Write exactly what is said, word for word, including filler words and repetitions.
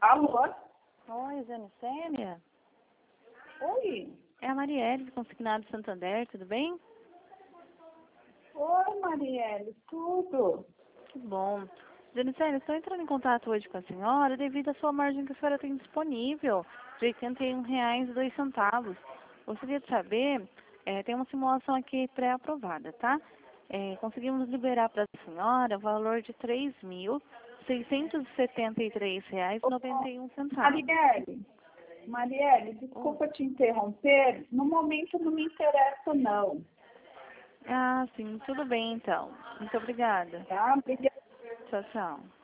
Alô? Oi, Zanicélia? Oi. É a Marielle, do Consignado Santander, tudo bem? Oi, Marielle, tudo? Que bom. Zanicélia, estou entrando em contato hoje com a senhora devido à sua margem que a senhora tem disponível, de oitenta e um reais e dois centavos. Gostaria de saber, é, tem uma simulação aqui pré-aprovada, tá? É, conseguimos liberar para a senhora o valor de três mil seiscentos e setenta e três reais e noventa e um centavos. Marielle, Marielle, desculpa te interromper, no momento não me interessa não, Ah, sim, tudo bem então. Muito obrigada. tá? Obrigada. Tchau, tchau.